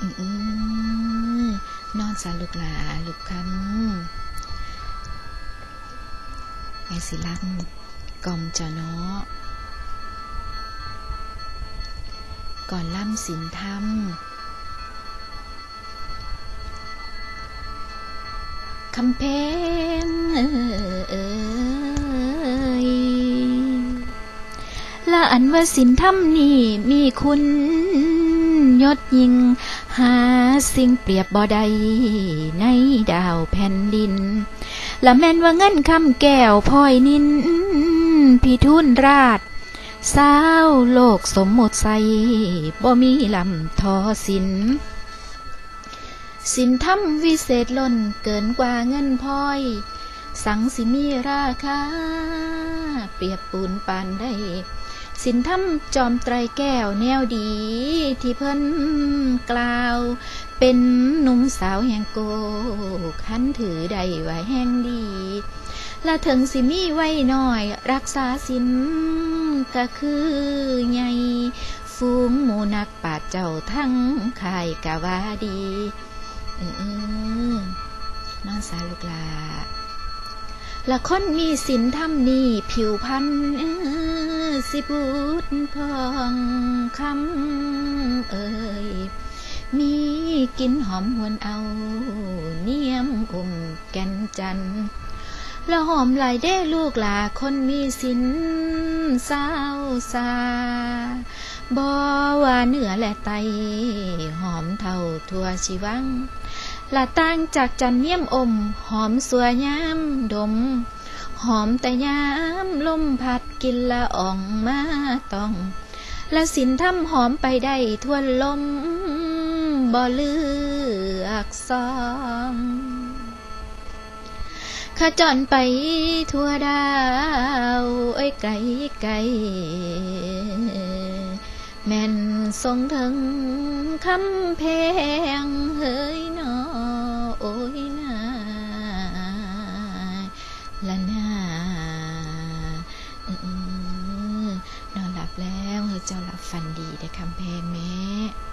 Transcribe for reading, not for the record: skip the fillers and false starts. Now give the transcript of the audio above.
อืนอนสาลูกหลาลูกคำไอสิลักกล่อมจะเนาะก่อนล่ำศีลธรรมคำเพงละอันว่าศีลธรรมนี่มีคุณยศยิ่งหาสิ่งเปรียบบ่ได้ในดาวแผ่นดินละแม่นว่าเงินคำแก้วพลอยนินพี่ทุนราชสาวโลกสมมุติใสบ่มีลำทอสินสินธรรมวิเศษล้นเกินกว่าเงินพลอยสังสิมีราคาเปรียบปูนปานได้สินธรรมจอมไตรแก้วแนวดีที่เพิ่นกล่าวเป็นหนุ่มสาวแห่งโกขันถือได้ไว้แห่งดีและถึงสิมีไว้น้อยรักษาศีลก็คือใหญ่ฟูงหมู่นักปราชญ์เจ้าทั้งค่ายกะว่าดีนอนสาลูกลาละคนมีศีลธรรมนี่ผิวพรรณสิบุตรพองคำมีกินหอมหวนเอาเนียมแก่นจันละหอมหลายเด้ลูกหลาคนมีศีลสาวสาบ่ว่าเนื้อและไตหอมเท่าทั่วชีวังละต่างจากจันเนียมหอมสัวยามดมหอมแต่ยามลมพัดกินละอ่องมาต้องละศีลธรรมหอมไปได้ทั่วลมบ่เลือกซองข้าจรไปทั่วดาวไกลไกลแม่นทรงถึงคำเพงเฮ้ยนอโอ้ยนาละนานอนหลับแล้วเฮ้ยเจ้าหลับฝันดีได้คำเพงแม่